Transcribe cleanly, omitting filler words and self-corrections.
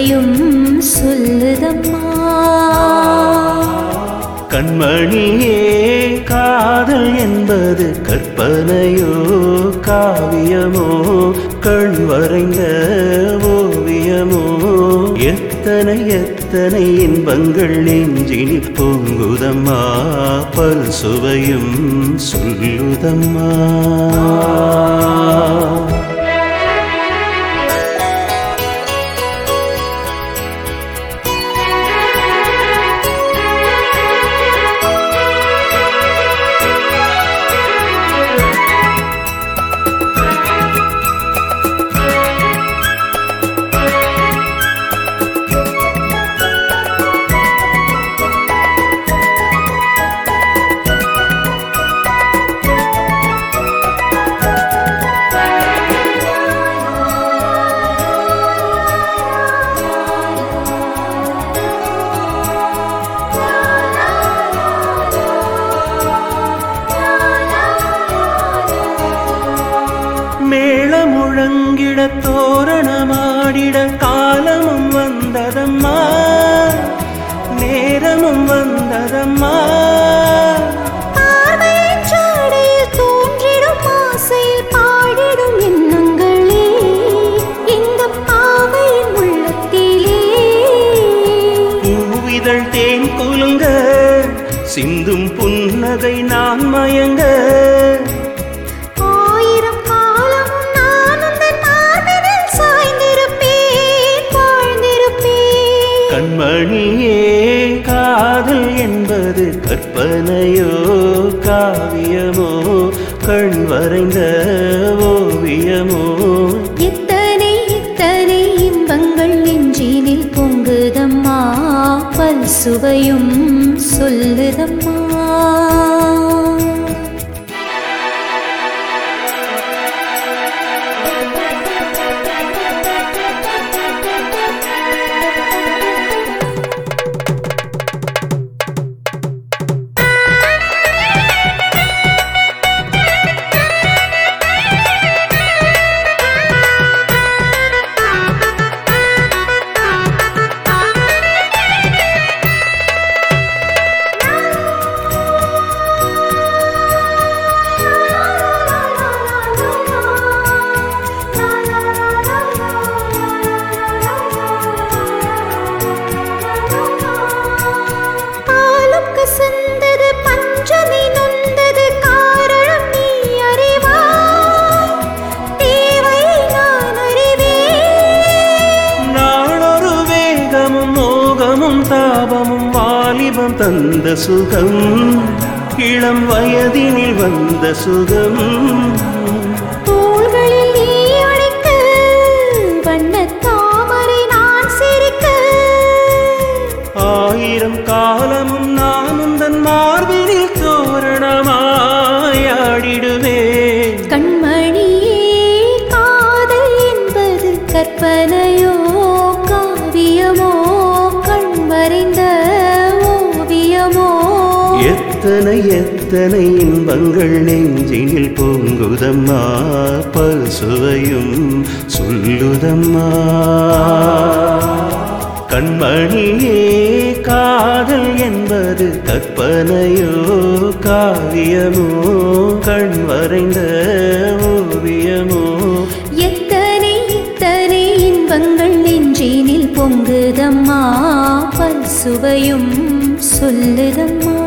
சுவையும் சொல்லுதம்மா. கண்மணியே காதல் என்பது கற்பனையோ காவியமோ கண் வரைந்த ஓவியமோ எத்தனை எத்தனை இன்பங்கள் நெஞ்சினில் பொங்குதம்மா பல் சுவையும் சொல்லுதம்மா. மேளம் முழங்கிட தோரணமாடிட காலமும் வந்ததம்மா நேரமும் வந்ததம்மா. பார்வைச்சாடையில் தோன்றிடும் ஆசையில் பாடிடும் எண்ணங்களே இந்த பாவையின் உள்ளத்திலே. பூவிதழ் தேன் குலுங்க சிந்தும் புன்னகை நான் மயங்க கண்மணியே காதல் என்பது கற்பனையோ காவியமோ கண் வரைந்த ஓவியமோ எத்தனை எத்தனை இன்பங்கள் நெஞ்சினில் பொங்குதம்மா பல் சுவையும் சொல்லுதம்மா. தாபமும் வாலிபம் தந்த சுகம் இளம் வயதினில் வந்த சுகம். தோள்களில் நீ அழைக்க வண்ணத் தாமரை நான் சிரிக்க ஆயிரம் காலமும் நான் உந்தன் மார்பினில் தோரணமாயாடிடுவேன். கண்மணியே காதல் என்பது கற்பனையோ காவியமோ கண் வரைந்த ஓவியமோ எத்தனை எத்தனை இன்பங்கள் நெஞ்சினில் பொங்குதம்மா பல் சுவையும் சொல்லுதம்மா. கண்மணியே காதல் என்பது கற்பனையோ காவியமோ கண் வரைந்த ஓவியமோ எத்தனை எத்தனை இன்பங்கள் நெஞ்சினில் பொங்குதம்மா பல் சுவையும் சொல்லுதம்மா.